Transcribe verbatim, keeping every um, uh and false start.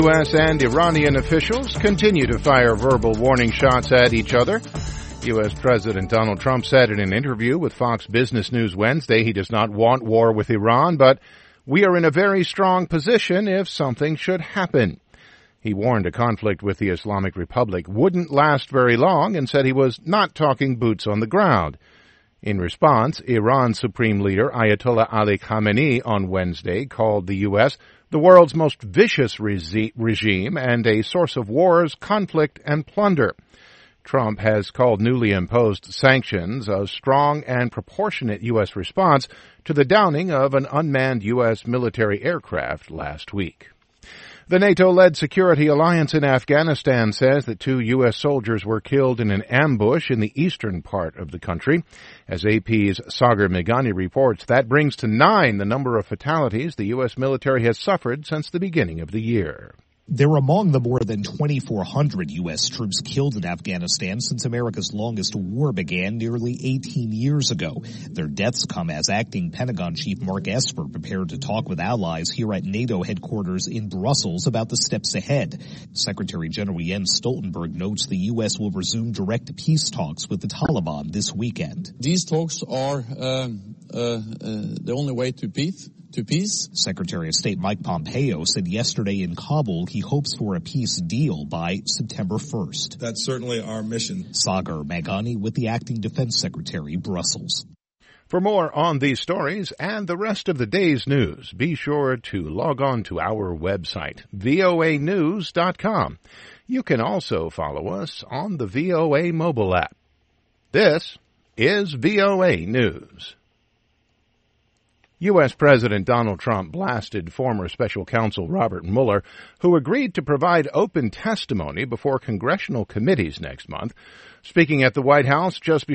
U S and Iranian officials continue to fire verbal warning shots at each other. U S. President Donald Trump said in an interview with Fox Business News Wednesday he does not want war with Iran, but we are in a very strong position if something should happen. He warned a conflict with the Islamic Republic wouldn't last very long and said he was not talking boots on the ground. In response, Iran's Supreme Leader Ayatollah Ali Khamenei on Wednesday called the U S the world's most vicious regi- regime and a source of wars, conflict, and plunder. Trump has called newly imposed sanctions a strong and proportionate U S response to the downing of an unmanned U S military aircraft last week. The NATO-led security alliance in Afghanistan says that two U S soldiers were killed in an ambush in the eastern part of the country. As A P's Sagar Meghani reports, that brings to nine the number of fatalities the U S military has suffered since the beginning of the year. They're among the more than twenty-four hundred U S troops killed in Afghanistan since America's longest war began nearly eighteen years ago. Their deaths come as acting Pentagon Chief Mark Esper prepared to talk with allies here at NATO headquarters in Brussels about the steps ahead. Secretary General Jens Stoltenberg notes the U S will resume direct peace talks with the Taliban this weekend. These talks are um, uh, uh, the only way to peace. To peace. Secretary of State Mike Pompeo said yesterday in Kabul he hopes for a peace deal by September first. That's certainly our mission. Sagar Meghani with the Acting Defense Secretary, Brussels. For more on these stories and the rest of the day's news, be sure to log on to our website, V O A news dot com. You can also follow us on the V O A mobile app. This is V O A News. U S. President Donald Trump blasted former special counsel Robert Mueller, who agreed to provide open testimony before congressional committees next month. Speaking at the White House just before